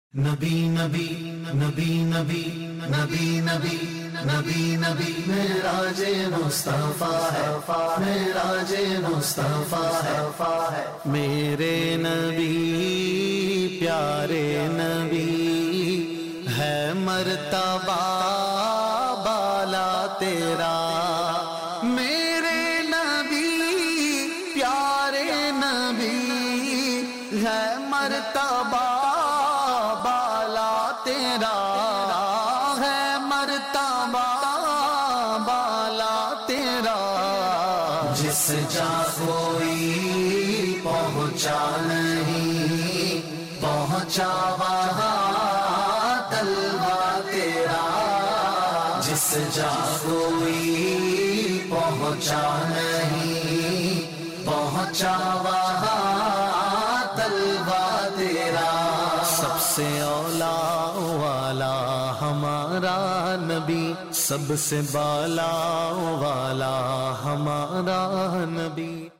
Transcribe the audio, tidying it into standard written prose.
نبی نبی نبی نبی نبی نبی نبی نبی معراج مصطفیٰ ہے، معراج مصطفیٰ ہے، میرے نبی پیارے نبی ہے مرتبہ بالا تیرا، میرے نبی پیارے نبی ہے مرتبہ بالا تیرا، ہے مرتبہ بالا تیرا، جس جا کوئی پہنچا نہیں پہنچا وہاں طلبہ تیرا، جس جا کوئی پہنچا نہیں پہنچا وہاں طلبہ تیرا، سب سے اولا والا ہمارا نبی، سب سے بالا والا ہمارا نبی۔